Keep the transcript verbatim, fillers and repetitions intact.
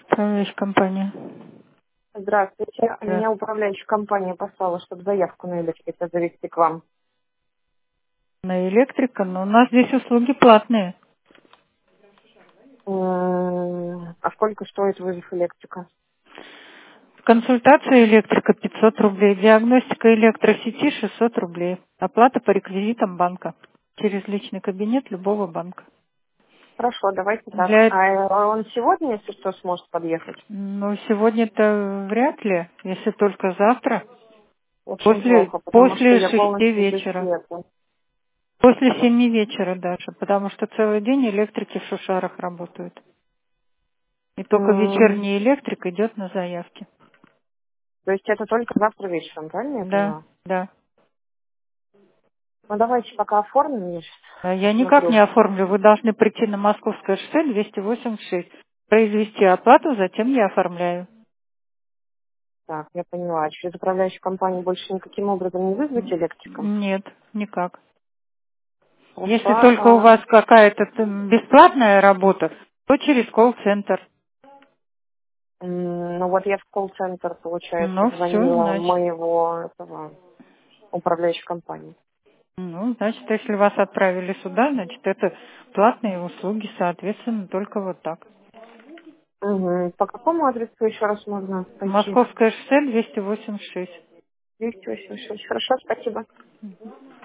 Управляющая компания. Здравствуйте. Да. Меня управляющая компания послала, чтобы заявку на электрика завести к вам. На электрика, но у нас здесь услуги платные. М, А сколько стоит вызов электрика? Консультация электрика пятьсот рублей, диагностика электросети шестьсот рублей. Оплата по реквизитам банка. Через личный кабинет любого банка. Хорошо, давайте так. Для эт- А он сегодня, если что, сможет подъехать? ну, сегодня-то вряд ли, если только завтра. Очень После, плохо, потому что после я шести полностью без вечера. света. После семи вечера даже, потому что целый день электрики в Шушарах работают. И только М, вечерний электрик идет на заявки. То есть это только завтра вечером, правильно я Да, поняла? да. Ну давайте пока оформим, я сейчас А я никак посмотрю. не оформлю. Вы должны прийти на Московское шоссе двести восемьдесят шесть, произвести оплату, затем я оформляю. Так, я поняла. Через управляющую компанию больше никаким образом не вызвать М, электрика? Нет, никак. Хорошо. Если только у А, вас какая-то там бесплатная работа, то через колл-центр. М, Ну вот я в колл-центр, получается, Ну, все, звонила значит. моего этого управляющей компании. Ну, значит, если вас отправили сюда, значит, это платные услуги, соответственно, только вот так. Угу. По какому адресу еще раз можно пойти? Московское шоссе двести восемьдесят шесть. двести восемьдесят шесть. Хорошо, спасибо.